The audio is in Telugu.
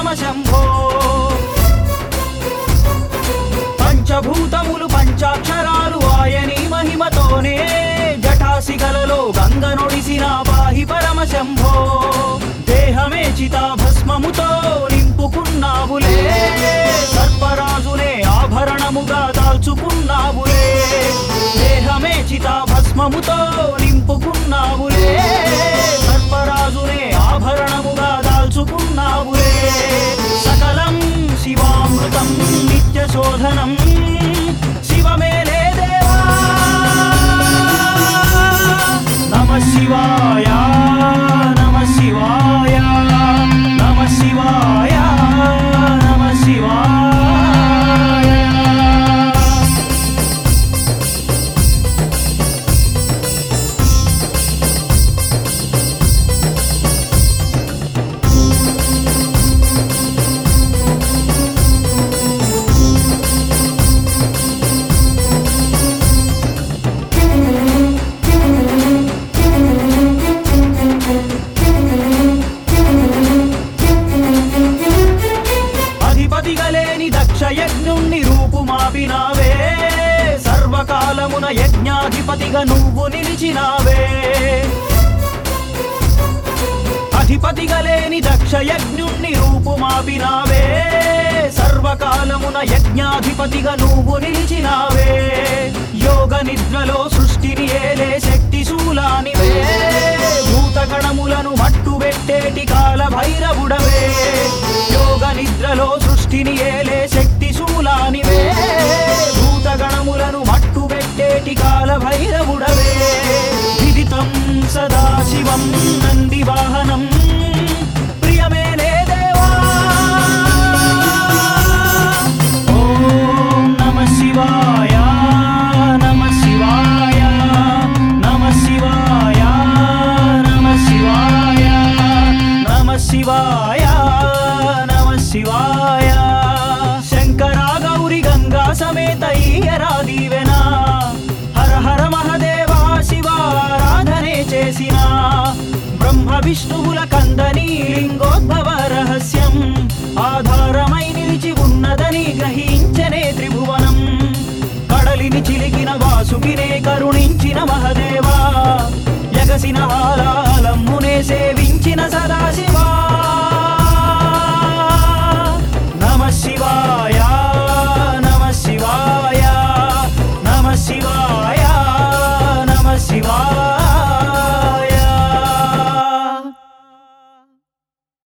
శంభో పంచభూతములు పంచాక్షరాలు ఆయని మహిమతోనే జటాసిగలలో గంగ నొడిసిన పాహి పరమ శంభో దేహమే చితాభస్మముతో నింపుకున్నావులే సర్పరాజునే ఆభరణముగా దాల్చుకున్నావులే దేహమే చితాభస్మముతో నింపుకున్నావులే సర్పరాజునే ఆభరణముగా దాల్చుకున్నావులే సకలం శివామృతం నిత్య శోధనం శివమేలే దేవా నమః శివాయ నమః శివాయ నమః శివాయ నమః శివాయ యజ్ఞుణ్ణి రూపుమాపినావే సర్వకాలమున యజ్ఞాధిపతిగా నువ్వు నిలిచినావే అధిపతిగా లేని దక్ష యజ్ఞుణ్ణి రూపుమాపినావే సర్వకాలమున యజ్ఞాధిపతిగా నువ్వు నిలిచినావే యోగ నిద్రలో సృష్టిని ఏలే శక్తి శూలానివే భూతగణములను మట్టుబెట్టేటి కాల భైరవుడవే యోగ నిద్రలో సృష్టిని ఏలే శక్తి శూలానివే భూతగణములను మట్టుబెట్టేటి కాల భైరవుడవే విదితం సదాశివం నంది వాహనం ప్రియమేలే దేవా ఓం నమః శివాయ నమః శివాయ నమః శివాయ నమః శివాయ నమః శివాయ నమః శివాయ శంకర గౌరి గంగా సమేత ఈయరా దీవెనా హర హర మహదేవా శివారాధనే చేసిన బ్రహ్మ విష్ణువుల కందని లింగోద్భవ రహస్యం ఆధారమై నిలిచి ఉన్నదని గ్రహించనే త్రిభువనం కడలిని చిలికిన వాసుకినే కరుణించిన మహదేవా యగసిన హాలాలమ్మునే సేవించిన సదాశివ